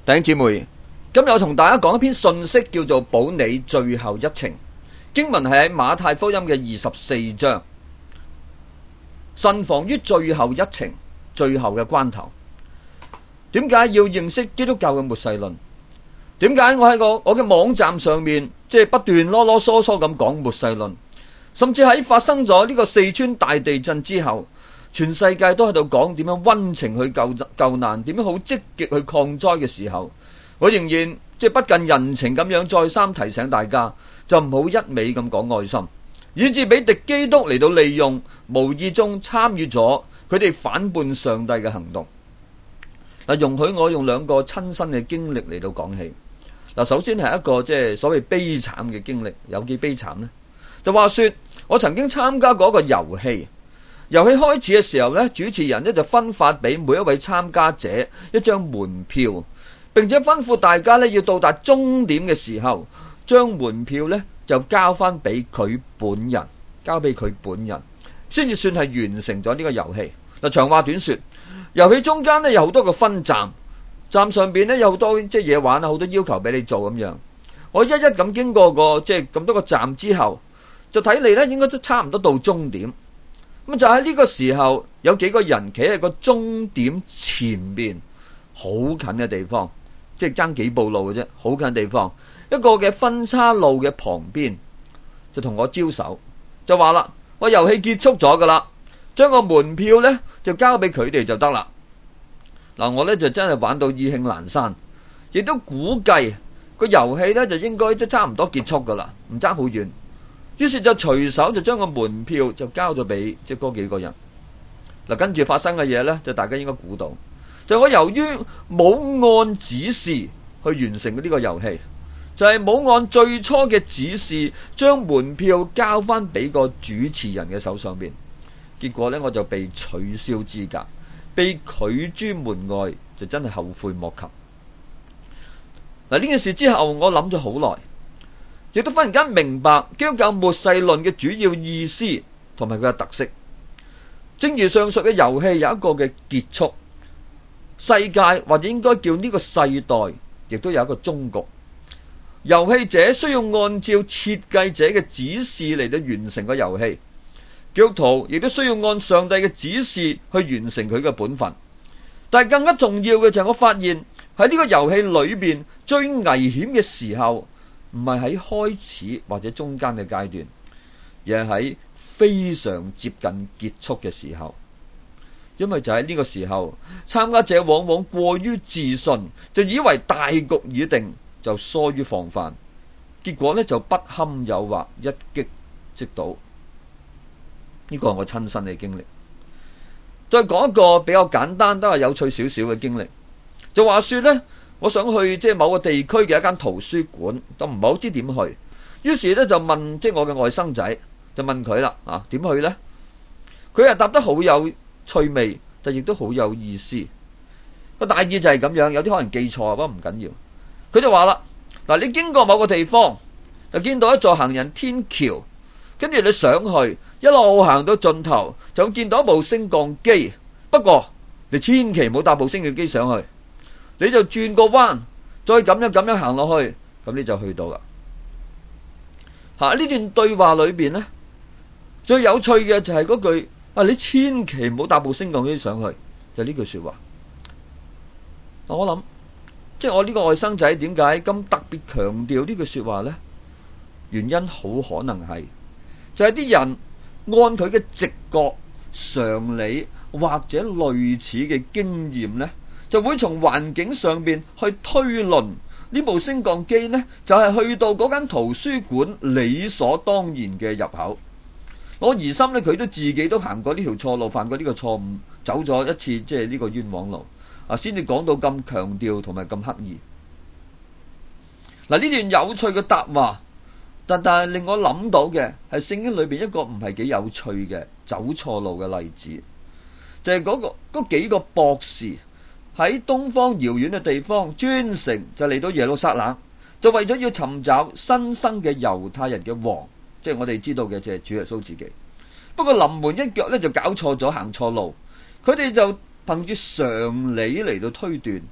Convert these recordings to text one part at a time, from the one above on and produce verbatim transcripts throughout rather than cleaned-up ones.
弟兄姊妹，今日我同大家講一篇信息，叫做保你最後一程。經文係喺馬太福音嘅二十四章。慎防於最後一程，最後嘅關頭。點解要認識基督教嘅末世論？點解我喺個我嘅網站上面即係不斷囉囉嗦嗦咁講末世論？甚至喺發生咗呢個四川大地震之後，全世界都喺度講點樣溫情去救救難，點樣好積極去抗災嘅時候，我仍然即係不近人情咁樣再三提醒大家，就唔好一味咁講愛心，以致俾敵基督嚟到利用，無意中參與咗佢哋反叛上帝嘅行動。嗱，容許我用兩個親身嘅經歷嚟到講起。嗱，首先係一個即係所謂悲慘嘅經歷，有幾悲慘呢？就話說我曾經參加過一個遊戲，遊戲開始嘅時候呢，主持人呢就分發俾每一位參加者一張門票，並且吩咐大家呢要到達終點嘅時候，將門票呢就交翻俾佢本人，交俾佢本人，先至算係完成咗呢個遊戲。嗱，長話短說，遊戲中間呢有好多個分站，站上邊呢有好多即係嘢玩啊，好多要求俾你做咁樣。我一一咁經過個即係咁多個站之後，就睇嚟呢應該都差唔多到終點。咁就喺呢個時候，有幾個人企喺個終點前面好近嘅地方，即係爭幾步路嘅啫，好近嘅地方，一個嘅分岔路嘅旁邊，就同我招手，就話啦：我遊戲結束咗噶啦，將個門票呢就交俾佢哋就得啦。嗱，我呢就真係玩到意興闌珊，亦都估計個遊戲呢就應該即差唔多結束噶啦，唔爭好遠。於是就隨手就將個門票就交咗俾即係嗰幾個人。嗱，跟住發生嘅嘢呢，就大家應該估到，就我由於冇按指示去完成呢個遊戲，就係、是、冇按最初嘅指示將門票交翻俾個主持人嘅手上邊，結果呢，我就被取消資格，被拒諸門外，就真係後悔莫及。嗱，呢件事之後我諗咗好耐，亦都忽然間明白基督教末世論嘅主要意思同埋佢嘅特色。正如上述嘅遊戲有一個嘅結束，世界或者應該叫呢個世代亦都有一個終局。遊戲者需要按照設計者嘅指示嚟到完成個遊戲，基督徒亦都需要按上帝嘅指示去完成佢嘅本分。但係更加重要嘅就係我發現喺呢個遊戲裏邊最危險嘅時候，唔係喺開始或者中間嘅階段，而係喺非常接近結束嘅時候。因為就喺呢個時候，參加者往往過於自信，就以為大局已定，就疏於防範，結果呢就不堪誘惑，一擊即倒。呢個係我親身嘅經歷。再講一個比較簡單都係有趣少少嘅經歷，就話說呢，我想去即係某個地區嘅一間圖書館，都唔係好知點去，於是呢就問即係我嘅外甥仔，就問佢啦，啊點去呢？佢係答得好有趣味，但亦都好有意思。個大意就係咁樣，有啲可能記錯，不過唔緊要。佢就話啦，嗱，你經過某個地方，就見到一座行人天橋，跟住你上去，一路行到盡頭，就見到一部升降機。不過你千祈唔好搭部升降機上去，你就轉個彎，再咁樣咁樣行落去，咁你就去到啦。吓，呢段對話裏邊呢，最有趣嘅就係嗰句啊，你千祈唔好搭部升降機上去，就呢句說話。我諗，即係我呢個外甥仔點解咁特別強調呢句說話呢？原因好可能係，就係啲人按佢嘅直覺、常理或者類似嘅經驗呢，就會從環境上邊去推論呢部升降機呢，就係去到嗰間圖書館理所當然嘅入口。我疑心呢，佢都自己都行過呢條錯路，犯過呢個錯誤，走咗一次即係呢個冤枉路啊，先至講到咁強調同埋咁刻意。嗱，呢段有趣嘅答話，但但係令我諗到嘅係聖經裏邊一個唔係幾有趣嘅走錯路嘅例子，就係嗰個嗰幾個博士喺東方遙遠嘅地方專程就嚟到耶路撒冷，就為咗要尋找新生嘅猶太人嘅王，即係我哋知道嘅，即係主耶穌自己。不過臨門一腳咧就搞錯咗，行錯路。佢哋就憑住常理嚟到推斷，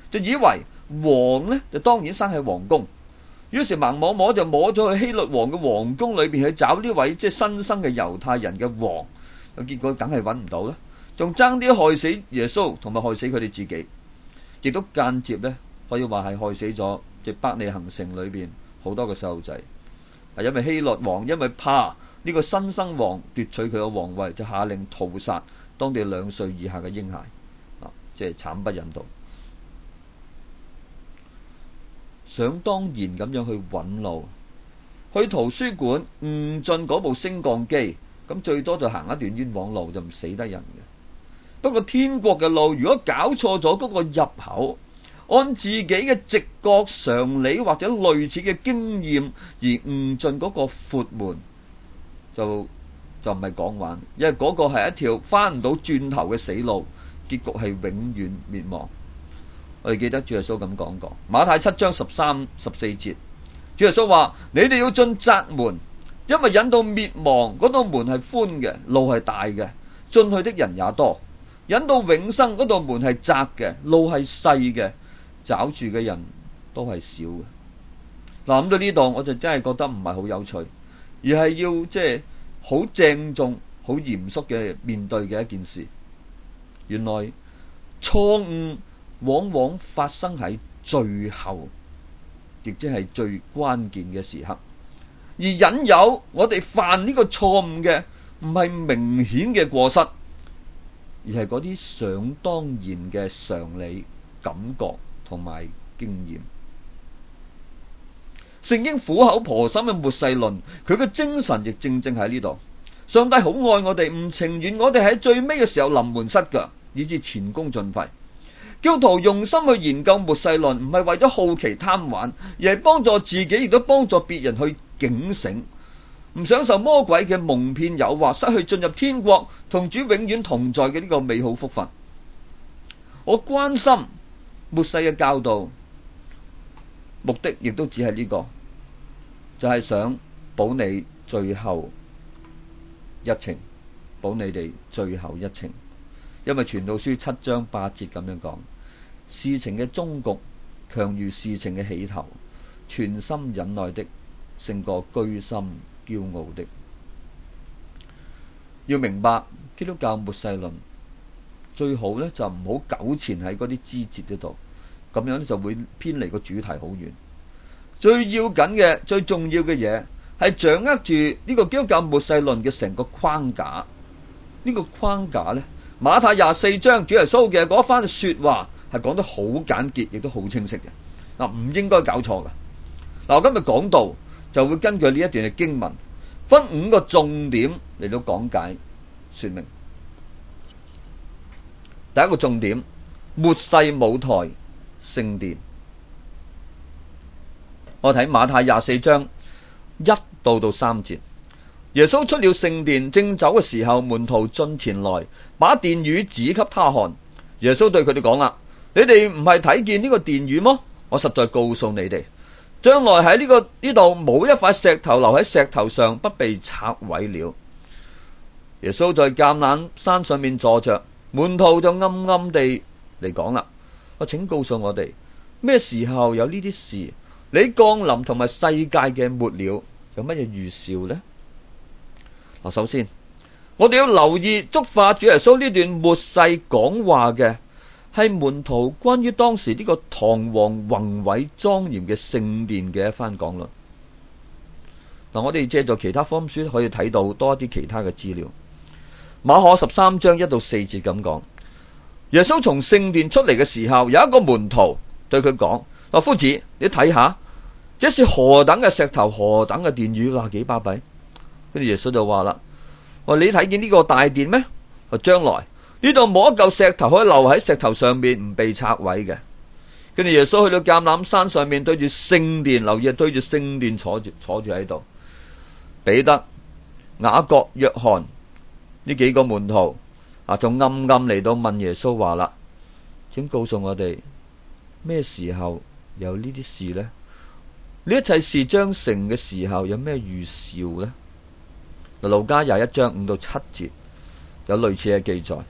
就以為王呢就當然生喺皇宮，於是盲摸摸就摸咗去希律王嘅皇宮裏邊去找呢位即係新生嘅猶太人嘅王，結果梗係揾唔到啦，仲爭啲害死耶穌同埋害死佢哋自己，亦都間接呢可以話係害死咗即係伯利恆城裏邊好多個細路仔，係因為希律王因為怕呢個新生王奪取佢嘅皇位，就下令屠殺當地兩歲以下嘅嬰孩，啊，即係慘不忍睹。想當然咁樣去揾路，去圖書館誤進嗰部升降機，咁最多就行一段冤枉路，就唔死得人嘅。不過天國嘅路，如果搞錯咗嗰個入口，按自己嘅直覺常理或者類似嘅經驗而誤進嗰個闊門，就就唔係講玩，因為嗰個係一條翻唔到轉頭嘅死路，結局係永遠滅亡。我哋記得主耶穌咁講過，馬太七章十三十四節，主耶穌話：你哋要進窄門，因為引到滅亡嗰道門係寬嘅，路係大嘅，進去的人也多；引到永生嗰道門係窄嘅，路係細嘅，找住嘅人都係少嘅。嗱，諗到呢度，我就真係覺得唔係好有趣，而係要即係好鄭重、好嚴肅嘅面對嘅一件事。原來錯誤往往發生喺最後，亦即係最關鍵嘅時刻，而引誘我哋犯呢個錯誤嘅唔係明顯嘅過失，而係嗰啲想當然嘅常理、感覺同埋經驗。聖經苦口婆心嘅末世論，佢嘅精神亦正正喺呢度。上帝好愛我哋，唔情願我哋喺最尾嘅時候臨門失腳，以致前功盡廢。基督徒用心去研究末世論，唔係為咗好奇貪玩，而係幫助自己，亦都幫助別人去警醒，唔想受魔鬼嘅蒙騙誘惑，失去進入天國同主永遠同在嘅呢個美好福分。我關心末世嘅教導，目的亦都只係呢個，就係想保你最後一程，保你哋最後一程。因為傳道書七章八節咁樣講，事情嘅終局強如事情嘅起頭，全心忍耐的勝過居心驕傲的。要明白基督教末世論，最好咧就唔好糾纏喺嗰啲枝節嗰度，咁樣咧就會偏離個主題好遠。最要緊嘅、最重要嘅嘢係掌握住呢個基督教末世論嘅成個框架。呢個框架咧，馬太廿四章主耶穌嘅嗰番說話係講得好簡潔，亦都好清晰嘅。嗱，唔應該搞錯㗎。嗱，我今日講道就會根據呢一段嘅經文，分五個重點嚟到講解說明。第一個重點，末世舞台，聖殿。我睇馬太廿四章一到到三節。耶穌出了聖殿，正走嘅時候，門徒進前來，把殿宇指給他看。耶穌對佢哋講啦：你哋唔係睇見呢個殿宇麼？我實在告訴你哋，將來喺呢個呢度冇一塊石頭留喺石頭上不被拆毀了。耶穌在橄欖山上面坐着，門徒就暗暗地嚟講啦：我請告訴我哋，咩時候有呢啲事？你降臨同埋世界嘅末了有乜嘢預兆呢？嗱，首先我哋要留意觸發主耶穌呢段末世講話嘅係門徒關於當時呢個堂皇宏偉莊嚴嘅聖殿嘅一番講論。嗱，我哋借助其他福音書可以睇到多一啲其他嘅資料。馬可十三章一到四節咁講，耶穌從聖殿出嚟嘅時候，有一個門徒對佢講：嗱，夫子，你睇下，這是何等嘅石頭，何等嘅殿宇，哇，幾巴閉！跟住耶穌就話啦：話你睇見呢個大殿咩？話將來呢度冇一嚿石頭可以留喺石頭上面唔被拆毀嘅。跟住耶穌去到橄欖山上面，對住聖殿，留意對住聖殿坐住坐住喺度。彼得、雅各、約翰呢幾個門徒啊，就暗暗嚟到問耶穌話啦：請告訴我哋咩時候有呢啲事呢？呢一切事將成嘅時候有咩預兆呢？路加廿一章五到七節有類似嘅記載。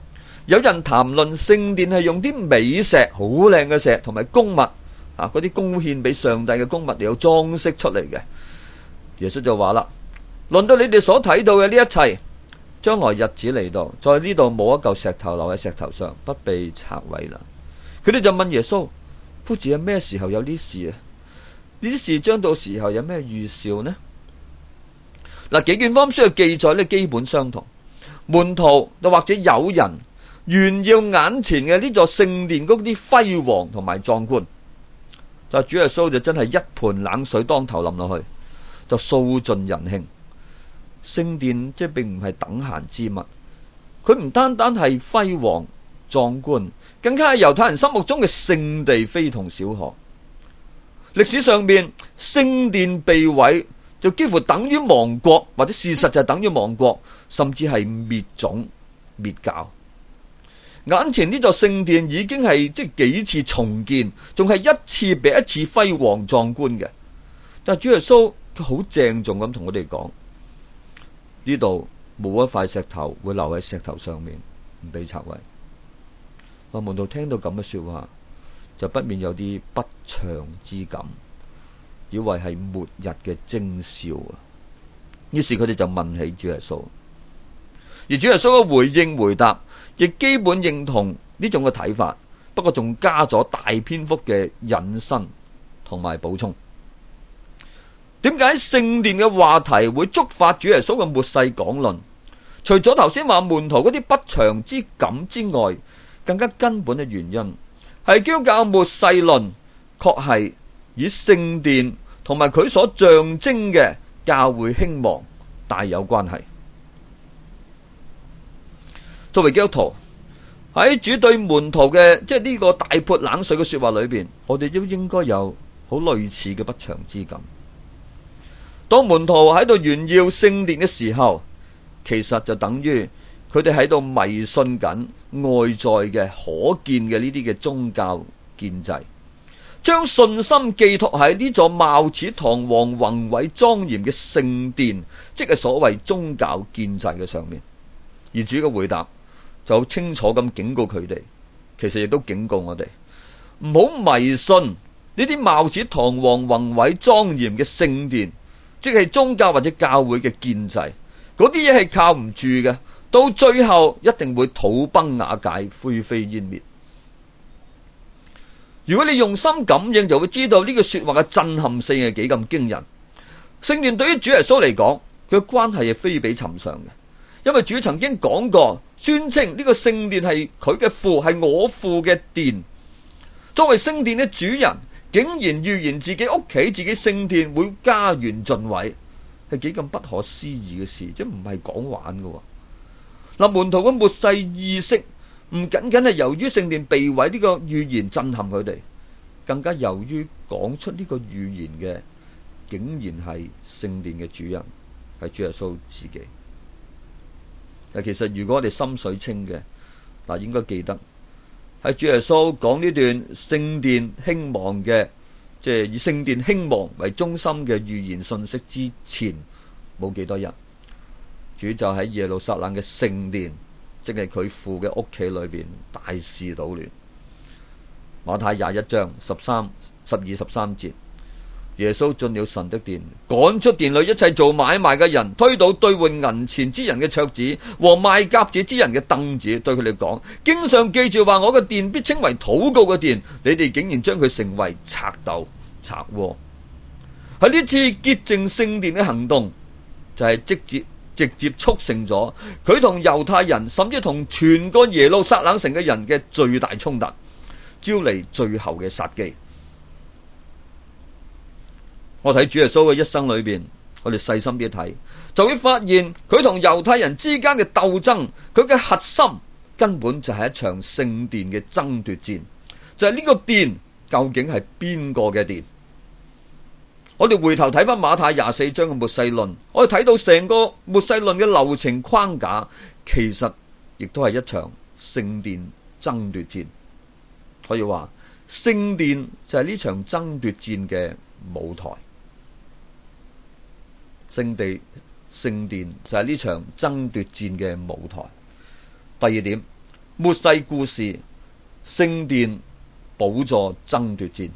有人談論聖殿係用啲美石、好靚嘅石同埋供物啊，嗰啲供獻俾上帝嘅供物嚟有裝飾出嚟嘅。耶穌就話啦，論到你哋所睇到嘅呢一切，將來日子嚟到，在呢度冇一嚿石頭留喺石頭上，不被拆毀啦。佢哋就問耶穌，夫子係咩時候有呢事啊？呢啲事將到時候有咩預兆呢？嗱，幾卷福音書嘅記載呢，基本相同。門徒又或者有人炫耀眼前嘅呢座聖殿嗰啲輝煌同埋壯觀，但主耶穌就真係一盆冷水當頭淋落去，就掃盡人興。聖殿即係並唔係等閒之物，佢唔單單係輝煌壯觀，更加係猶太人心目中嘅聖地，非同小可。歷史上面聖殿被毀就幾乎等於亡國，或者事實就係等於亡國，甚至係滅種滅教。眼前呢座聖殿已經係即係幾次重建，仲係一次比一次輝煌壯觀嘅。但係主耶穌佢好鄭重咁同我哋講，呢度冇一塊石頭會留喺石頭上面唔被拆毀。我門徒聽到咁嘅說話，就不免有啲不祥之感，以為係末日嘅徵兆啊！於是佢哋就問起主耶穌，而主耶穌嘅回應回答亦基本認同呢種嘅睇法，不過仲加咗大篇幅嘅引申同埋補充。點解聖殿嘅話題會觸發主耶穌嘅末世講論？除咗頭先話門徒嗰啲不祥之感之外，更加根本嘅原因係基督教末世論確係以聖殿同埋佢所象徵嘅教會興亡大有關係。作為基督徒，喺主對門徒嘅即係呢個大潑冷水嘅說話裏邊，我哋都應該有好類似嘅不祥之感。當門徒喺度炫耀聖殿嘅時候，其實就等於佢哋喺度迷信緊外在嘅可見嘅呢啲嘅宗教建制，將信心寄託喺呢座貌似堂皇宏偉莊嚴嘅聖殿，即係所謂宗教建制嘅上面。而主嘅回答就好清楚咁警告佢哋，其實亦都警告我哋唔好迷信呢啲貌似堂皇宏偉莊嚴嘅聖殿，即係宗教或者教會嘅建制，嗰啲嘢係靠唔住嘅，到最後一定會土崩瓦解、灰飛煙滅。如果你用心感應，就會知道呢句說話嘅震撼性係幾咁驚人。聖殿對於主耶穌嚟講，佢嘅關係係非比尋常嘅，因為主曾經講過，宣稱呢個聖殿係佢嘅父，係我父嘅殿。作為聖殿嘅主人，竟然預言自己屋企、自己聖殿會家園盡毀，係幾咁不可思議嘅事，即唔係講玩嘅。嗱，門徒嘅末世意識唔僅僅係由於聖殿被毀呢個預言震撼佢哋，更加由於講出呢個預言嘅竟然係聖殿嘅主人，係主耶穌自己。嗱，其實如果我哋心水清嘅，嗱，應該記得喺主耶穌講呢段聖殿興亡嘅，即係以聖殿興亡為中心嘅預言信息之前，冇幾多日，主就喺耶路撒冷嘅聖殿，即係佢父嘅屋企裏邊大事搗亂。馬太廿一章十三、十二、十三節，耶穌進了神的殿，趕出殿裏一切做買賣嘅人，推倒兌換銀錢之人嘅桌子和賣鴿子之人嘅凳子，對佢哋講：經上記住話，我嘅殿必稱為禱告嘅殿，你哋竟然將佢成為賊竇、賊窩。喺呢次潔淨聖殿嘅行動，就係、是、直接直接促成咗佢同猶太人，甚至同全個耶路撒冷城嘅人嘅最大衝突，招嚟最後嘅殺機。我睇主耶穌嘅一生裏邊，我哋細心啲睇，就會發現佢同猶太人之間嘅鬥爭，佢嘅核心根本就係一場聖殿嘅爭奪戰，就係、是、呢個殿究竟係邊個嘅殿？我哋回頭睇翻馬太廿四章嘅末世論，我哋睇到成個末世論嘅流程框架，其實亦都係一場聖殿爭奪戰。可以話聖殿就係呢場爭奪戰嘅舞台，聖地聖殿就係呢場爭奪戰嘅舞台。第二點， 末世故事，聖殿寶座爭奪戰。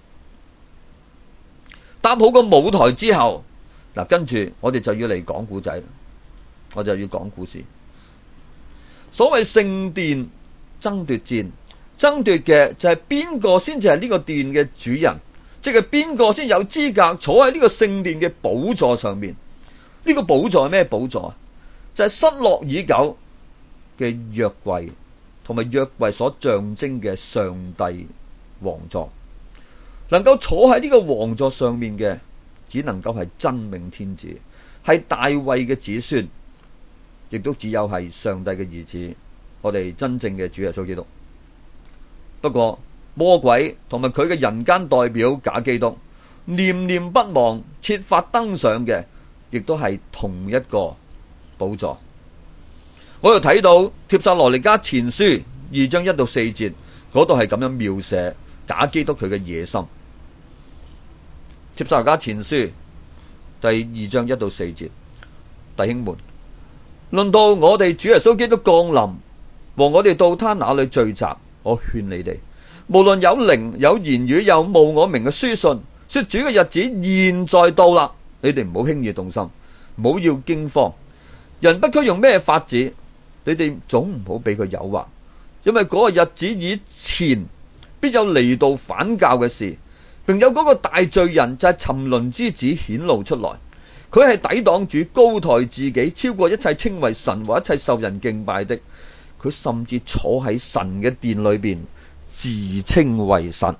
搭好個舞台之後，嗱，跟住我哋就要嚟講故仔，我就要講故事。所謂聖殿爭奪戰，爭奪嘅就係邊個先至係呢個殿嘅主人，即係邊個先有資格坐喺呢個聖殿嘅寶座上面。呢個寶座係咩寶座啊？就係失落已久嘅約櫃，同埋約櫃所象徵嘅上帝王座。能夠坐喺呢個王座上面嘅，只能夠係真命天子，係大衛嘅子孫，亦都只有係上帝嘅兒子，我哋真正嘅主耶穌基督。不過魔鬼同埋佢嘅人間代表假基督，念念不忘設法登上嘅，亦都係同一個寶座。我又睇到帖撒羅尼迦前書二章一到四節，嗰度係咁樣描寫假基督佢嘅野心。帖撒羅尼迦前書第二章一到四節，弟兄們，論到我哋主耶穌基督降臨和我哋到他那裏聚集，我勸你哋，無論有靈有言語有冒我名嘅書信，說主嘅日子現在到啦，你哋唔好輕易動心，唔好要驚慌。人不拘用咩法子，你哋總唔好俾佢誘惑，因為嗰個日子以前必有離道反教嘅事，並有嗰個大罪人就係沉淪之子顯露出來，佢係抵擋主，高抬自己，超過一切稱為神和一切受人敬拜的。佢甚至坐喺神嘅殿裏邊，自稱為神。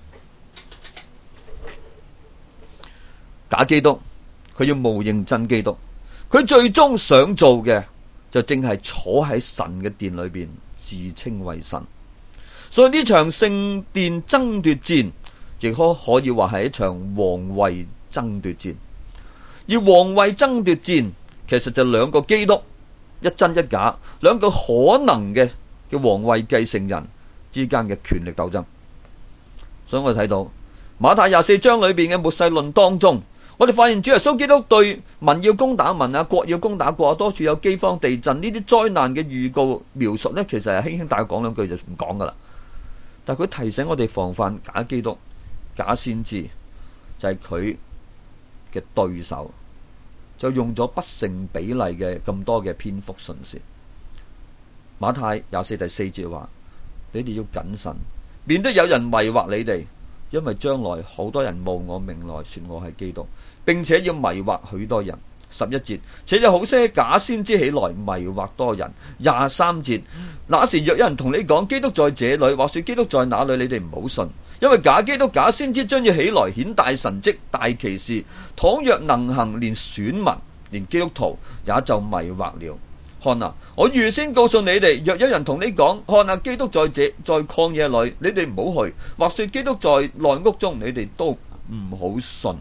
假基督佢要冒認真基督，佢最終想做嘅就正係坐喺神嘅殿裏邊，自稱為神。所以呢場聖殿爭奪戰，亦可可以話係一場皇位爭奪戰。而皇位爭奪戰其實就兩個基督，一真一假，兩個可能嘅嘅皇位繼承人之間嘅權力鬥爭。所以我哋睇到馬太廿四章裏邊嘅末世論當中，我哋發現主耶穌基督對民要攻打民啊，國要攻打國啊，多處有饑荒、地震呢啲災難嘅預告描述呢，其實係輕輕大講兩句就唔講噶啦。但係佢提醒我哋防範假基督、假先知，就係佢嘅對手，就用咗不成比例嘅咁多嘅篇幅述說。馬太廿四第四節話：你哋要謹慎，免得有人迷惑你哋，因為將來好多人冒我名來說我係基督，並且要迷惑許多人。十一節，且有好些假先知起來迷惑多人。廿三節，那時若有人同你講基督在這裏，或說基督在那裏，你哋唔好信，因為假基督、假先知將要起來顯大神蹟、大奇事，倘若能行，連選民、連基督徒也就迷惑了。看啊，我預先告訴你哋，若有人同你講，看啊，基督在這在曠野裏，你哋唔好去；或說基督在內屋中，你哋都唔好信。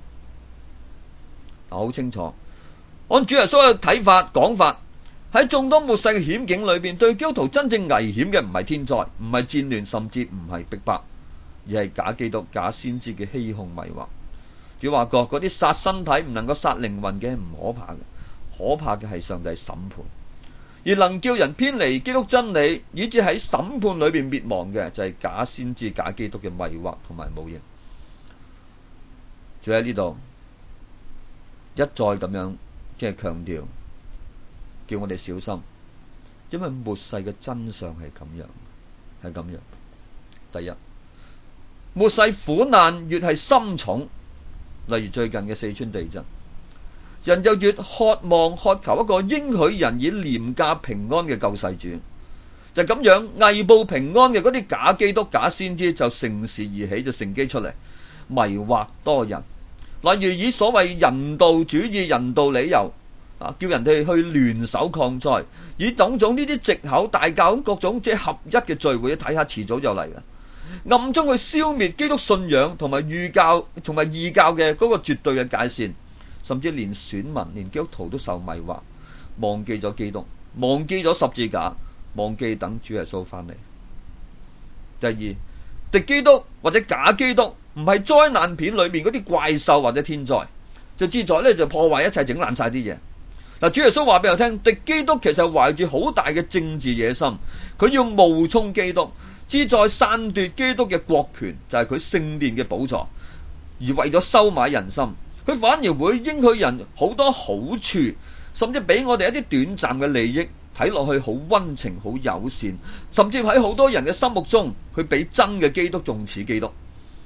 好清楚，按主耶穌嘅睇法講法，喺眾多末世嘅險境裏邊，對基督徒真正危險嘅唔係天災，唔係戰亂，甚至唔係逼迫，而係假基督、假先知嘅欺哄迷惑。主話過，嗰啲殺身體唔能夠殺靈魂嘅唔可怕嘅，可怕嘅係上帝審判，而能叫人偏離基督真理，以致喺審判裏邊滅亡嘅就係假先知、假基督嘅迷惑同埋冒認。主喺呢度一再咁樣即係強調，叫我哋小心，因為末世嘅真相係咁樣，係咁樣。第一，末世苦難越係深重，例如最近嘅四川地震，人就越渴望渴求一個應許人以廉價平安嘅救世主。就咁樣偽報平安嘅嗰啲假基督、假先知就乘時而起，就乘機出嚟迷惑多人。例如以所謂人道主義、人道理由啊，叫人哋去聯手抗災，以種種呢啲藉口大教咁各種即係合一嘅聚會，睇下遲早就嚟嘅，暗中去消滅基督信仰同埋異教同埋異教嘅嗰個絕對嘅界線，甚至連選民、連基督徒都受迷惑，忘記咗基督，忘記咗十字架，忘記等主耶穌翻嚟。第二，敵基督或者假基督唔係災難片裏面嗰啲怪獸或者天災，就志在咧就破壞一切，整爛晒啲嘢。 嗱，主耶穌話俾我聽，敵基督其實懷住好大嘅政治野心，佢要冒充基督，旨在篡奪基督嘅國權，就係佢聖殿嘅寶座，而為咗收買人心，佢反而會應許人好多好處，甚至俾我哋一啲短暫嘅利益，睇落去好溫情、好友善，甚至喺好多人嘅心目中，佢比真嘅基督仲似基督。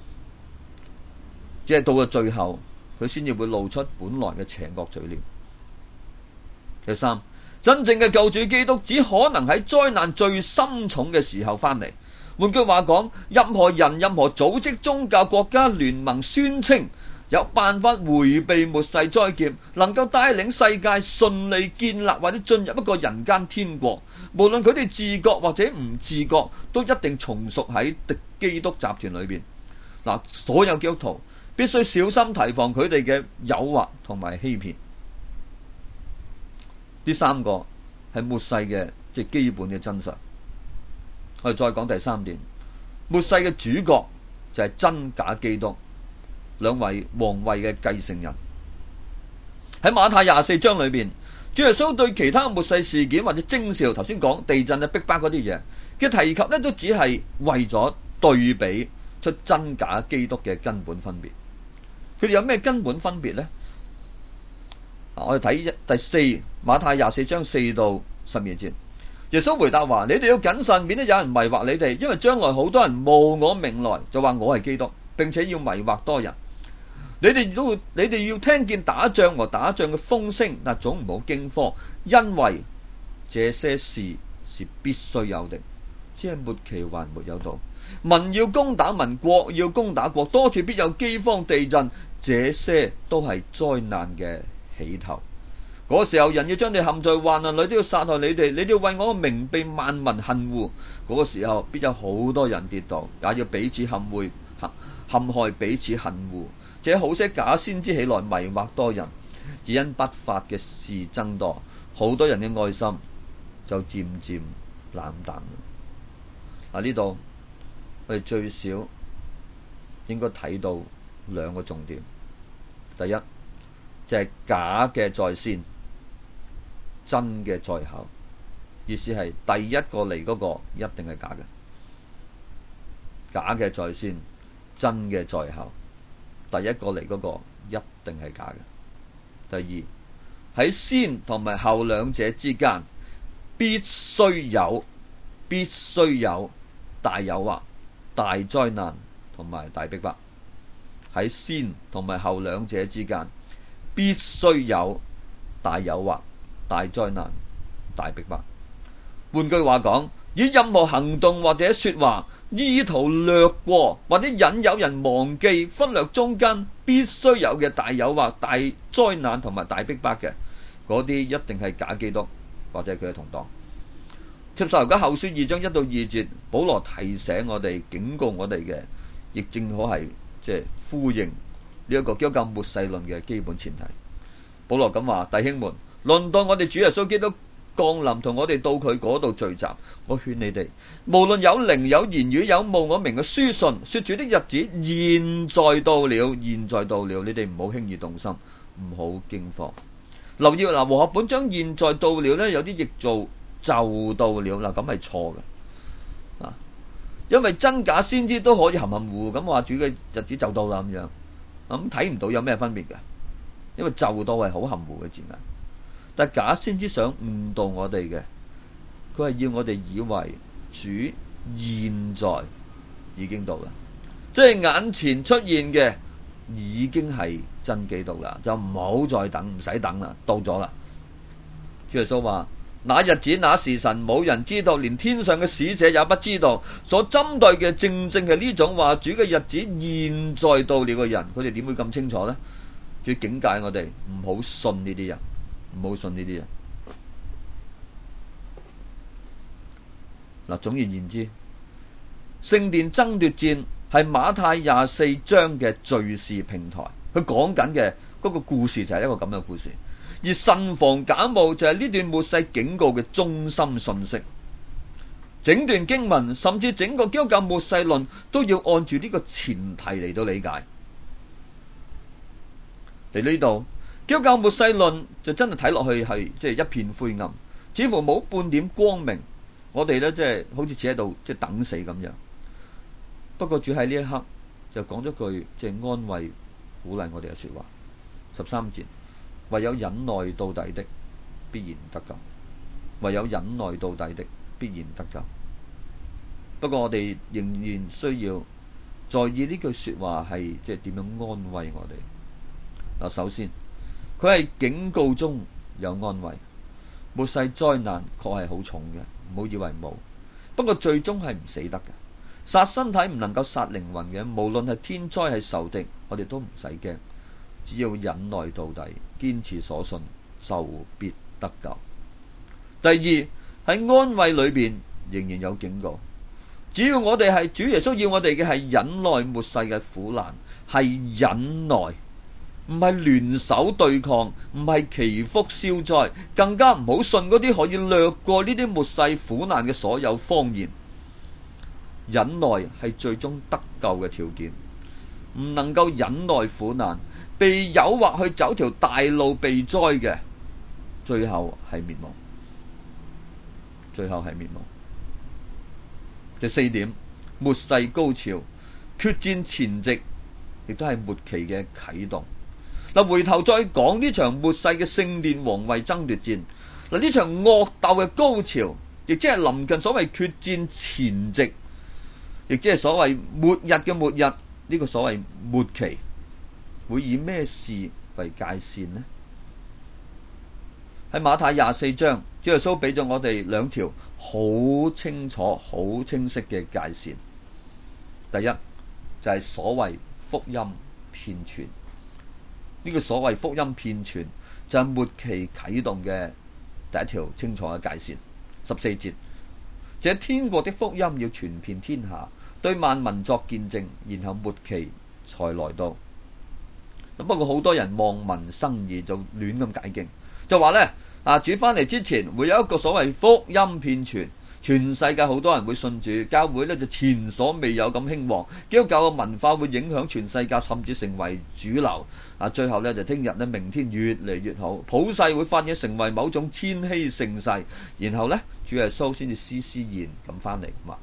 只係到咗最後，佢先至會露出本來嘅邪惡嘴臉。第三，真正嘅救主基督只可能喺災難最深重嘅時候翻嚟。換句話講，任何人、任何組織、宗教、國家、聯盟宣稱有辦法回避末世災劫，能夠帶領世界順利建立或者進入一個人間天國，無論佢哋自覺或者唔自覺，都一定從屬喺敵基督集團裏邊。嗱，所有基督徒必須小心提防佢哋嘅誘惑同埋欺騙。呢三個係末世嘅即係基本嘅真實。我哋再講第三點，末世嘅主角就係真假基督兩位皇位嘅繼承人。喺馬太廿四章裏邊，主耶穌對其他末世事件或者徵兆，頭先講地震啊、逼迫嗰啲嘢嘅提及咧，都只係為咗對比出真假基督嘅根本分別。佢哋有咩根本分別呢？我哋睇第四馬太廿四章四到十二節，耶穌回答話：你哋要謹慎，免得有人迷惑你哋，因為將來好多人冒我名來，就話我係基督，並且要迷惑多人。你哋都你哋要聽見打仗和打仗嘅風聲，但總唔好驚慌，因為這些事是必須有的，只係末期還沒有到。民要攻打民，國要攻打國，多處必有饑荒、地震，這些都係災難嘅起頭。嗰時候人要將你陷在患難裏，都要殺害你哋，你哋要為我嘅名被萬民恨惡。嗰個時候必有好多人跌倒，也要彼此陷害，陷害彼此恨惡。這好些假先知起來迷惑多人，只因不法嘅事增多，好多人嘅愛心就漸漸冷淡。嗱，呢度我哋最少應該睇到兩個重點。第一就係假嘅在先，真嘅在後。意思係第一個嚟嗰個一定係假嘅，假嘅在先，真嘅在後。第一個嚟嗰個一定係假嘅。第二，喺先同埋後兩者之間必須有必須有大誘惑、大災難同埋大逼迫。喺先同埋後兩者之間必須有大誘惑、大災難、大逼迫。換句話講，以任何行動或者說話意圖掠過或者引誘人忘記忽略中間必須有嘅大誘惑、大災難同埋大逼迫嘅，嗰啲一定係假基督或者佢嘅同黨。帖撒羅尼迦後書二章一到二節，保羅提醒我哋、警告我哋嘅，亦正好係即係呼應呢一個基督教末世論嘅基本前提。保羅咁話：弟兄們，論到我哋主耶穌基督降臨同我哋到佢嗰度聚集，我勸你哋，無論有靈、有言語、有冒我名嘅書信，說主的日子現在到了，現在到了，你哋唔好輕易動心，唔好驚慌。留意嗱，和合本將現在到了呢，有啲譯做就到了啦，咁係錯嘅啊，因為真假先知都可以含含糊咁話主嘅日子就到啦咁樣，咁睇唔到有咩分別嘅，因為就到係好含糊嘅字眼。但假先知想誤導我哋嘅，佢係要我哋以為主現在已經到啦，即係眼前出現嘅已經係真基督啦，就唔好再等，唔使等啦，到咗啦。主耶穌話：那日子那時辰冇人知道，連天上嘅使者也不知道。所針對嘅正正係呢種話主嘅日子現在到了嘅人，佢哋點會咁清楚呢？要警戒我哋唔好信呢啲人。唔好信呢啲人。嗱，總而言之，聖殿爭奪戰係馬太廿四章嘅敘事平台，佢講緊嘅嗰個故事就係一個咁嘅故事，而慎防假冒就係呢段末世警告嘅中心信息。整段經文甚至整個基督教末世論都要按住呢個前提嚟到理解。嚟呢度， 基督教末世論就真係睇落去係即係一片灰暗，似乎冇半點光明。我哋咧即係好似似喺度即係等死咁樣。不過主喺呢一刻就講咗句即係安慰鼓勵我哋嘅說話。十三節，唯有忍耐到底的必然得救，唯有忍耐到底的必然得救。不過我哋仍然需要在意呢句說話係即係點樣安慰我哋。嗱，首先佢係警告中有安慰。末世災難確係好重嘅，唔好以為冇。不過最終係唔死得嘅，殺身體唔能夠殺靈魂嘅。無論係天災係仇敵，我哋都唔使驚，只要忍耐到底，堅持所信，就必得救。第二，喺安慰裏邊仍然有警告。只要我哋係主耶穌要我哋嘅係忍耐末世嘅苦難，係忍耐，唔係聯手對抗，唔係祈福消災，更加唔好信嗰啲可以略過呢啲末世苦難嘅所有謊言。忍耐係最終得救嘅條件，唔能夠忍耐苦難，被誘惑去走條大路避災嘅，最後係滅亡，最後係滅亡。第四點，末世高潮，決戰前夕，亦都係末期嘅啟動。嗱，回頭再講呢場末世嘅聖殿王位爭奪戰。嗱，呢場惡鬥嘅高潮，亦即係臨近所謂決戰前夕，亦即係所謂末日嘅末日。呢、這個所謂末期，會以咩事為界線呢？喺馬太廿四章，主耶穌俾咗我哋兩條好清楚、好清晰嘅界線。第一就係、是、所謂福音遍傳，呢、這個所謂福音遍傳就係末期啟動嘅第一條清楚嘅界線。十四節，這天國的福音要傳遍天下，對萬民作見證，然後末期才來到。不過好多人望文生義，就亂咁解經，就話呢，啊，主翻嚟之前會有一個所謂福音遍傳，全世界好多人會信主，教會呢就前所未有咁興旺，基督教嘅文化會影響全世界，甚至成為主流。啊，最後呢就聽日呢，明天越嚟越好，普世會發展成為某種千禧盛世，然後呢，主耶穌先至施施然咁翻嚟嘛。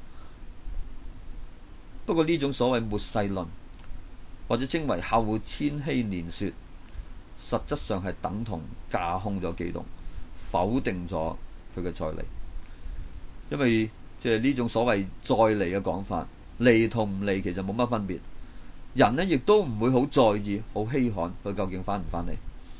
不過呢種所謂末世論，或者稱為後千禧年說，實質上係等同架空咗基督，否定咗佢嘅再嚟。因為即係呢種所謂再嚟嘅講法，嚟同唔嚟其實冇乜分別。人呢亦都唔會好在意、好稀罕佢究竟翻唔翻嚟。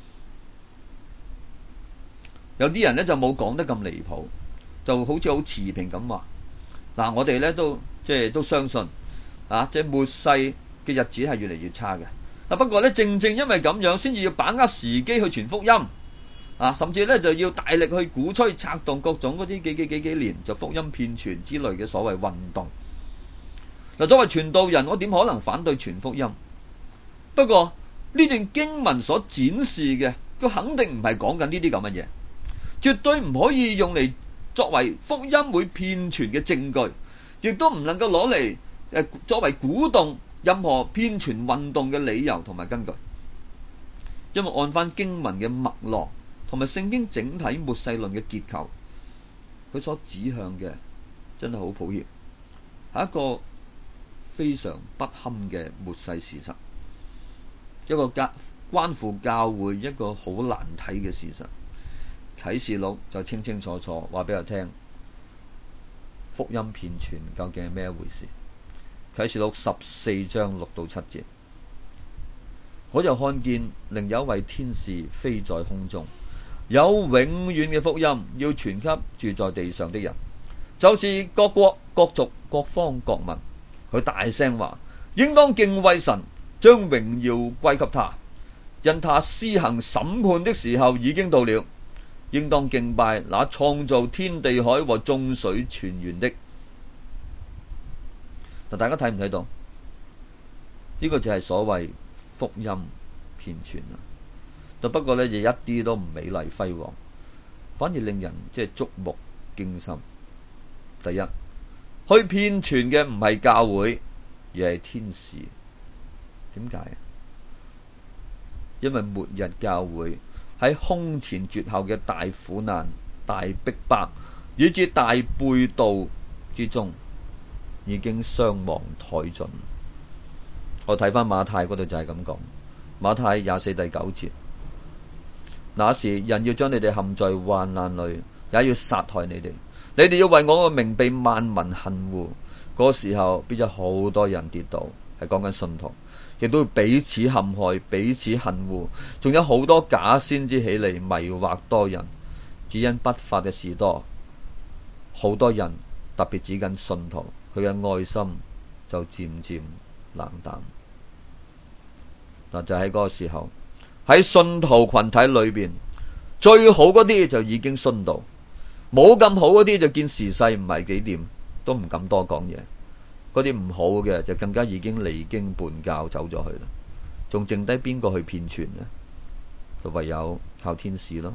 有啲人呢就冇講得咁離譜，就好似好持平咁話：嗱，我哋呢都即係都相信啊，即係末世嘅日子係越嚟越差嘅。啊，不過咧，正正因為咁樣，先至要把握時機去傳福音啊，甚至咧就要大力去鼓吹、策動各種嗰啲幾幾幾幾年就福音遍傳之類嘅所謂運動。嗱，作為傳道人，我點可能反對傳福音？不過呢段經文所展示嘅，佢肯定唔係講緊呢啲咁嘅嘢，絕對唔可以用嚟作為福音會遍傳嘅證據，亦都唔能夠攞嚟誒作為鼓動任何遍傳運動嘅理由同埋根據。因為按翻經文嘅脈絡同埋聖經整體末世論嘅結構，佢所指向嘅真係好抱歉，係一個非常不堪嘅末世事實，一個關乎教會一個好難睇嘅事實。啟示錄就清清楚楚話俾我聽，福音遍傳究竟係咩一回事？啟示錄十四章六到七節，我又看見另有一位天使飛在空中，有永遠嘅福音要傳給住在地上的人，就是各國各族各方各民。佢大聲話：應當敬畏神，將榮耀歸給他，因他施行審判的時候已經到了。應當敬拜那創造天地海和眾水泉源的。嗱，大家睇唔睇到？呢、這個就係所謂福音遍傳啦。但不過呢，就一啲都唔美麗輝煌，反而令人即係觸目驚心。第一，去遍傳嘅唔係教會，而係天使。點解？ 因為末日教會喺空前絕後嘅大苦難、大逼迫以至大背道之中，已經傷亡殆盡。我睇翻馬太嗰度就係咁講，馬太廿四第九節，那時人要將你哋陷在患難裏，也要殺害你哋，你哋要為我嘅名被萬民恨惡。嗰時候必有好多人跌倒，係講緊信徒，亦都會彼此陷害，彼此恨惡，仲有好多假先知起嚟迷惑多人。只因不法嘅事多，好多人特別指緊信徒，佢嘅愛心就漸漸冷淡。嗱，就喺嗰個時候，喺信徒群體裏邊，最好嗰啲就已經殉道，冇咁好嗰啲就見時勢唔係幾掂，都唔敢多講嘢。嗰啲唔好嘅就更加已經離經叛教走咗去啦，仲剩低邊個去遍傳呢？就唯有靠天使咯。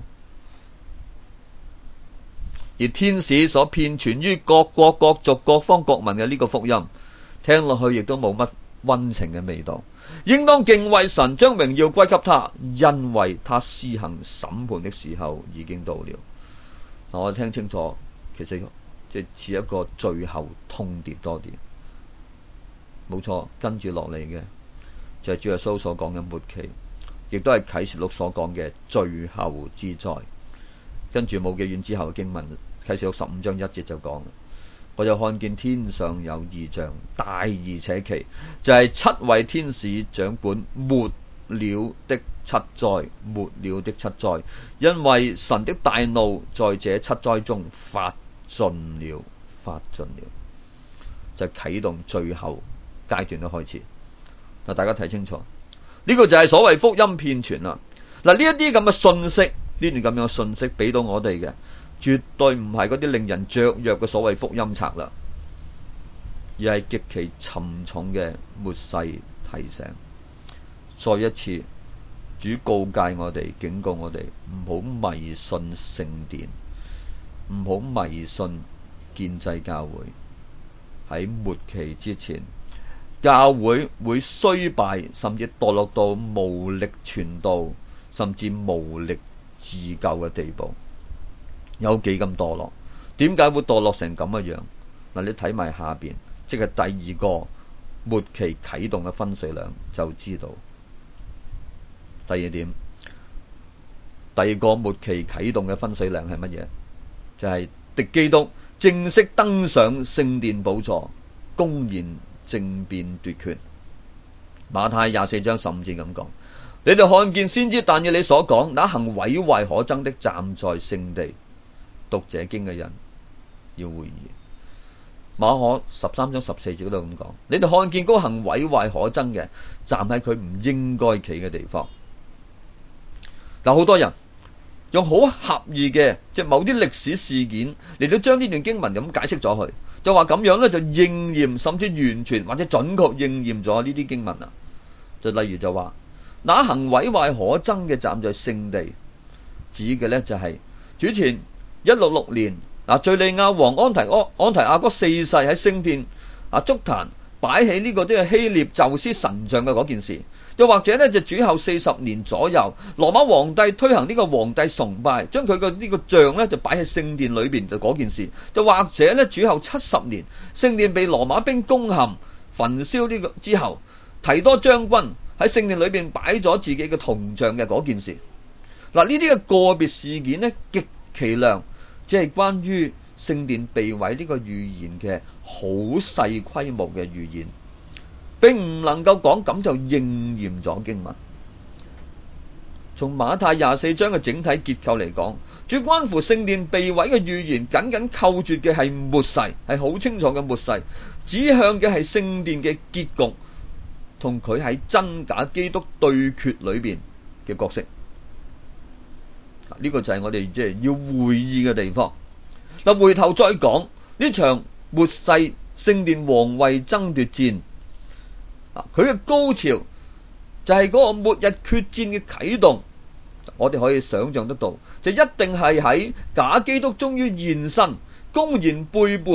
而天使所遍傳於各國各族各方各民嘅呢個福音，聽落去亦都冇乜溫情嘅味道。應當敬畏神，將榮耀歸給他，因為他施行審判的時候已經到了。嗱，我聽清楚，其實即係似一個最後通牒多啲。冇錯，跟住落嚟嘅就係主耶穌所講嘅末期，亦都係啟示錄所講嘅最後之災。跟住冇幾遠之後嘅經文，啟示錄十五章一節就講，我又看見天上有異象，大而且奇，就係、是、七位天使掌管末了的七災，末了的七災，因為神的大怒在這七災中發盡了，發盡了，就係、是、啟動最後階段嘅開始。嗱，大家睇清楚，呢、這個就係所謂福音遍傳啦。嗱，呢一啲咁嘅信息，呢段咁樣嘅信息俾到我哋嘅，絕對唔係嗰啲令人雀躍嘅所謂福音冊啦，而係極其沉重嘅末世提醒。再一次，主告誡我哋，警告我哋，唔好迷信聖殿，唔好迷信建制教會。喺末期之前，教會會衰敗，甚至墮落到無力傳道，甚至無力自救嘅地步。有幾咁墮落？點解會墮落成咁嘅樣？嗱，你睇埋下邊，即係第二個末期啟動嘅分水嶺，就知道。第二點，第二個末期啟動嘅分水嶺係乜嘢？就係、是、敵基督正式登上聖殿寶座，公然政變奪權。馬太廿四章十五節咁講，你哋看見先知但以理所講，那行毀壞可憎的站在聖地。讀這經嘅人要會意。馬可十三章十四節嗰度咁講，你哋看見嗰個行毀壞可憎嘅站喺佢唔應該企嘅地方。嗱，好多人用好合意嘅即係某啲歷史事件嚟到將呢段經文咁解釋咗佢，就話咁樣咧就應驗，甚至完全或者準確應驗咗呢啲經文啊。就例如就話，那行毀壞可憎嘅站在聖地，指嘅咧就係主前一六六年嗱，敘利亞王安提阿安提阿哥四世喺聖殿啊築壇擺起呢個即係希臘宙斯神像嘅嗰件事。又或者咧就主後四十年左右，羅馬皇帝推行呢個皇帝崇拜，將佢個呢個像咧就擺喺聖殿裏邊，就嗰件事。就或者咧主後七十年，聖殿被羅馬兵攻陷焚燒呢個之後，提多將軍喺聖殿裏邊擺咗自己嘅銅像嘅嗰件事。嗱，呢啲嘅個別事件咧極其量，只係關於聖殿被毀呢個預言嘅好細規模嘅預言，並唔能夠講咁就應驗咗經文。從馬太廿四章嘅整體結構嚟講，主關乎聖殿被毀嘅預言緊緊扣住嘅係末世，係好清楚嘅末世，指向嘅係聖殿嘅結局，同佢喺真假基督對決裏邊嘅角色。呢、這個就係我哋即係要會意嘅地方。嗱，回頭再講呢場末世聖殿皇位爭奪戰，佢嘅高潮就係嗰個末日決戰嘅啟動。我哋可以想象得到，就一定係喺假基督終於現身，公然背叛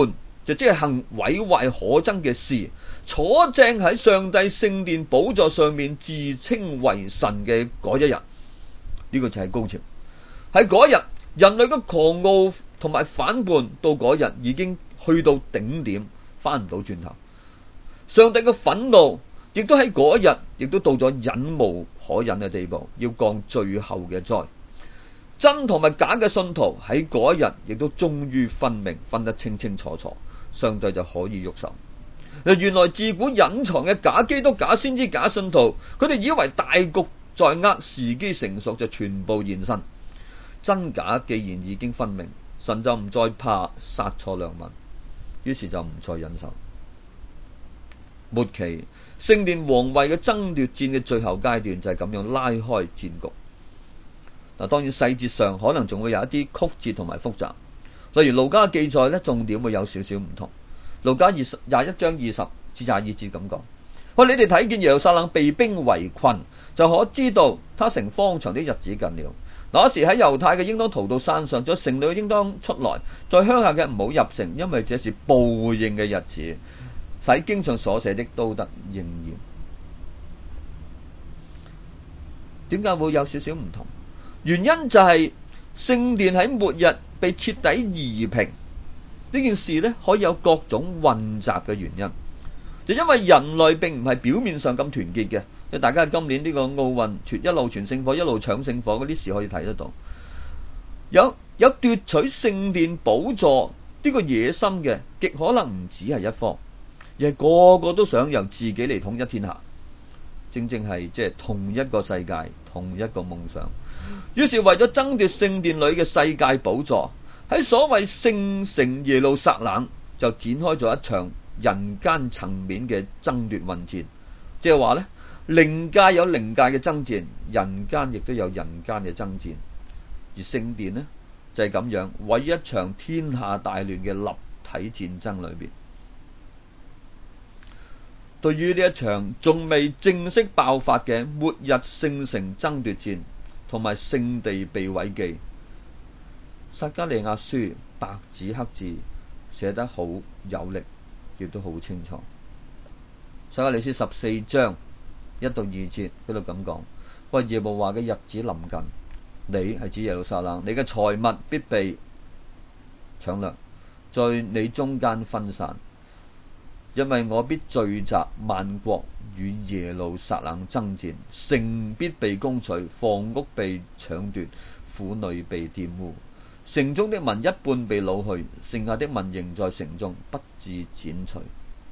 就即係行毀壞可憎嘅事，坐正喺上帝聖殿寶座上面自稱為神嘅嗰一日，呢、這個就係高潮。喺嗰一日，人類嘅狂傲同埋反叛到嗰日已經去到頂點，翻唔到轉頭。上帝嘅憤怒亦都喺嗰一日，亦都到咗忍無可忍嘅地步，要降最後嘅災。真同埋假嘅信徒喺嗰一日，亦都終於分明，分得清清楚楚，上帝就可以喐手。原來自古隱藏嘅假基督、假先知、假信徒，佢哋以為大局在握，時機成熟就全部現身。真假既然已經分明，神就唔再怕殺錯良民，於是就唔再忍受。末期聖殿王位嘅爭奪戰嘅最後階段就係咁樣拉開戰局。嗱，當然細節上可能仲會有一啲曲折同埋複雜，例如路加記載咧，重點會有少少唔同。路加二十廿一章二十至廿二節咁講：喂，你哋睇見耶路撒冷被兵圍困，就可知道他成荒場的日子近了。那時喺猶太嘅應當逃到山上，在城裏嘅應當出來，在鄉下嘅唔好入城，因為這是報應嘅日子，使經上所寫的都得應驗。點解會有少少唔同？原因就係聖殿喺末日被徹底夷平呢件事呢，可以有各種混雜嘅原因。就因為人類並唔係表面上咁團結嘅，即大家今年呢個奧運傳一路傳聖火，一路搶聖火嗰啲事可以睇得到。有有奪取聖殿寶座呢個野心嘅，極可能唔止係一方，而係個個都想由自己嚟統一天下。正正係即係同一個世界，同一個夢想。於是為咗爭奪聖殿裏嘅世界寶座，喺所謂聖城耶路撒冷就展開咗一場人間層面嘅爭奪混戰。即係話呢，靈界有靈界嘅爭戰，人間亦都有人間嘅爭戰。而聖殿呢，就係咁樣，為一場天下大亂嘅立體戰爭裏邊。對於呢一場仲未正式爆發嘅末日聖城爭奪戰同埋聖地被毀記，撒迦利亞書白紙黑字寫得好有力，亦都好清楚。撒迦利亞書十四章一到二節嗰度咁講：為耶和華嘅日子臨近，你係指耶路撒冷，你嘅財物必被搶掠，在你中間分散。因為我必聚集萬國與耶路撒冷爭戰，城必被攻取，房屋被搶奪，婦女被玷污，城中的民一半被擄去，剩下的民仍在城中，不致剪除。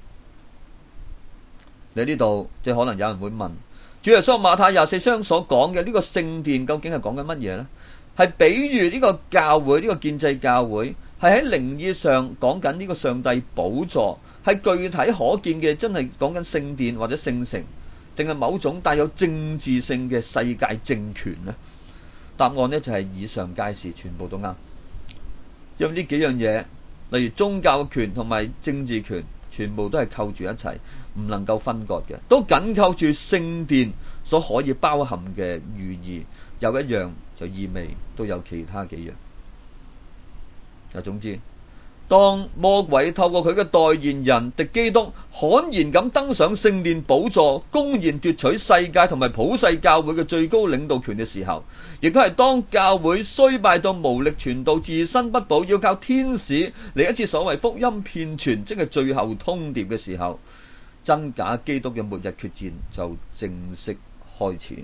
你呢度即係可能有人會問，主耶穌馬太廿四章所講嘅呢個聖殿究竟係講緊乜嘢呢？係比喻呢個教會，呢個建制教會係喺靈意上講緊呢個上帝寶座，係具體可見嘅，真係講緊聖殿或者聖城，定係某種帶有政治性嘅世界政權呢？答案呢就係以上皆是，全部都啱。因為呢幾樣嘢，例如宗教權同埋政治權，全部都係扣住一齊，唔能夠分割嘅，都緊扣住聖殿所可以包含嘅寓意。有一樣就意味都有其他幾樣。啊，總之，當魔鬼透過佢嘅代言人敵基督悍然咁登上聖殿寶座，公然奪取世界同埋普世教會嘅最高領導權嘅時候，亦都係當教會衰敗到無力傳道、自身不保，要靠天使嚟一次所謂福音遍傳，即係最後通牒嘅時候，真假基督嘅末日決戰就正式開始。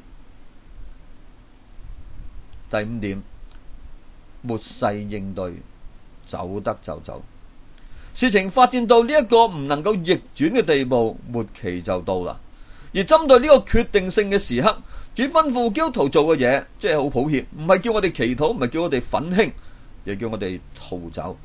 第五點，末世應對，走得就走。事情發展到呢一個唔能夠逆轉嘅地步，末期就到啦。而針對呢個決定性嘅時刻，主吩咐基督徒做嘅嘢，即係好抱歉，唔係叫我哋祈禱，唔係叫我哋奮興，而係叫我哋逃走。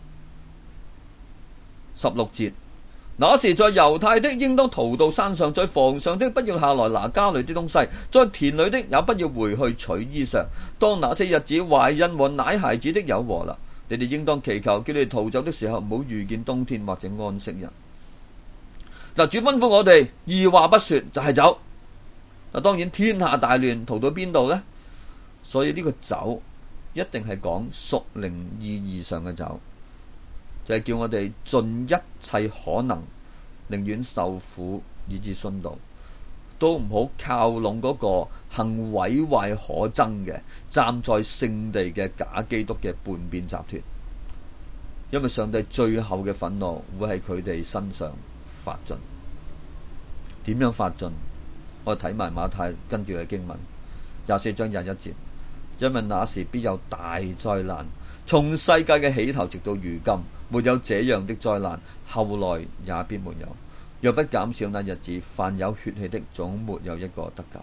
十六節，那時在猶太的應當逃到山上，在房上的不要下來拿家裏的東西，在田裏的也不要回去取衣裳。當那些日子，懷孕和奶孩子的有禍啦。你哋應當祈求，叫你哋逃走的時候唔好遇見冬天或者安息日。嗱，主吩咐我哋二話不說就係走。嗱，當然天下大亂，逃到邊度呢？所以呢個走一定係講屬靈意義上嘅走。 就係叫我哋盡一切可能，寧願受苦以致殉道，都唔好靠攏嗰個行毀壞可憎嘅站在聖地嘅假基督嘅叛變集團，因為上帝最後嘅憤怒會喺佢哋身上發盡。點樣發盡？我睇埋馬太跟住嘅經文廿四章廿一節，因為那時必有大災難，從世界嘅起頭直到如今，沒有這樣的災難，後來也必沒有。若不減少那日子，凡有血氣的總沒有一個得救。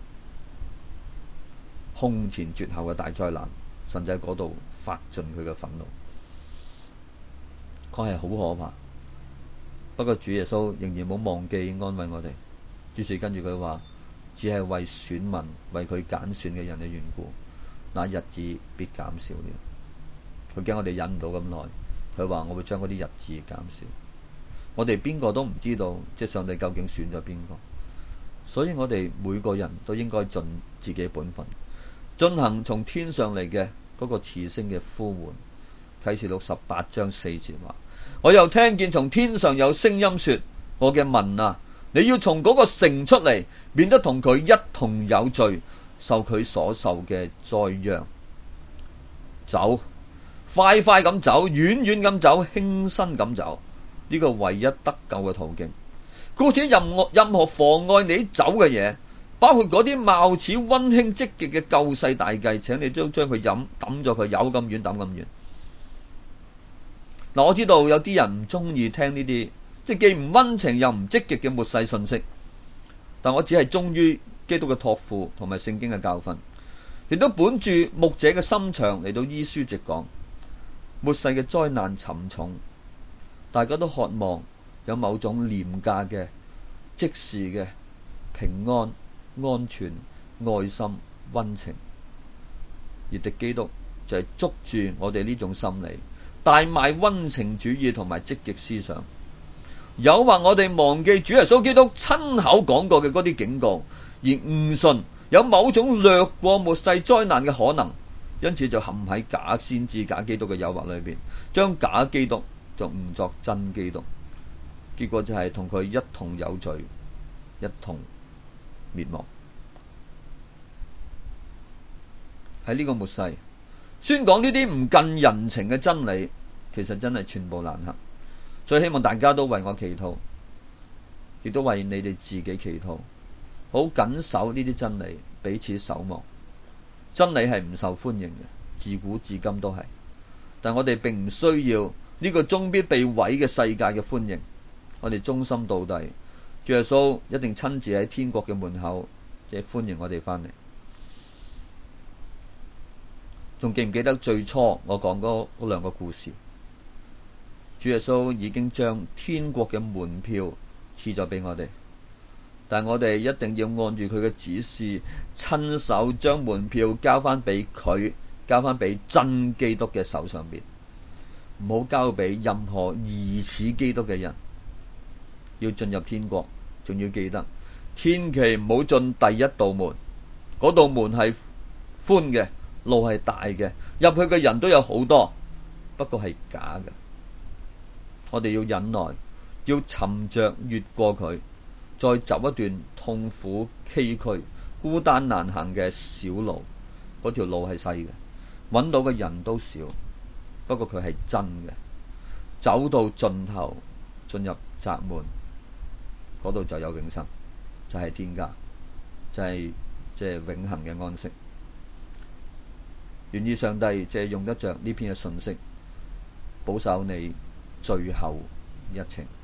空前絕後嘅大災難，神在嗰度發盡佢嘅憤怒，佢係好可怕。不過主耶穌仍然冇忘記安慰我哋，於是跟住佢話，只係為選民，為佢揀選嘅人嘅緣故，那日子必減少了。佢驚我哋忍唔到咁耐，佢話我會將嗰啲日子減少。我哋邊個都唔知道，即係上帝究竟選咗邊個，所以我哋每個人都應該盡自己本分，進行從天上嚟嘅嗰個慈聲嘅呼喚。啟示錄十八章四節話，我又聽見從天上有聲音說，我嘅民啊，你要從嗰個城出嚟，免得同佢一同有罪，受佢所受嘅災殃。走，快快咁走，遠遠咁走，輕身咁走，呢個唯一得救嘅途徑。故此任何任何妨礙你走嘅嘢，包括嗰啲貌似溫馨積極嘅救世大計，請你都將佢飲抌咗佢，有咁遠抌咁遠。嗱，我知道有啲人唔中意聽呢啲，即係既唔溫情又唔積極嘅末世信息，但我只係忠於基督嘅託付同埋聖經嘅教訓，亦都本住牧者嘅心腸嚟到依書直講。末世嘅災難沉重，大家都渴望有某種廉價嘅即時嘅平安、安全、愛心、溫情，而敵基督就係捉住我哋呢種心理，大賣溫情主義同埋積極思想，誘惑我哋忘記主耶穌基督親口講過嘅嗰啲警告，而誤信有某種掠過末世災難嘅可能，因此就陷喺假先知、假基督嘅誘惑裏邊，將假基督就誤作真基督，結果就係同佢一同有罪，一同滅亡。喺呢個末世宣講呢啲唔近人情嘅真理，其實真係寸步難行。所以希望大家都為我祈禱，亦都為你哋自己祈禱，好緊守呢啲真理，彼此守望。真理係唔受歡迎嘅，自古至今都係，但我哋並唔需要呢個終必被毀嘅世界嘅歡迎。我哋忠心到底，主耶穌一定親自喺天國嘅門口，即係歡迎我哋翻嚟。仲記唔記得最初我講嗰嗰兩個故事？主耶穌已經將天國嘅門票賜咗俾我哋，但我哋一定要按住佢嘅指示，親手將門票交翻俾佢，交翻俾真基督嘅手上邊，唔好交俾任何疑似基督嘅人。要進入天國，仲要記得千祈唔好進第一道門，嗰道門係寬嘅，路係大嘅，入去嘅人都有好多，不過係假嘅。我哋要忍耐，要沉着越過佢，再走一段痛苦崎嶇、孤單難行嘅小路。嗰條路係細嘅，揾到嘅人都少，不過佢係真嘅。走到盡頭，進入窄門，嗰度就有永生，就係天家，就係即係永恆嘅安息。願意上帝即係用得着呢篇嘅信息，保守你最後一程。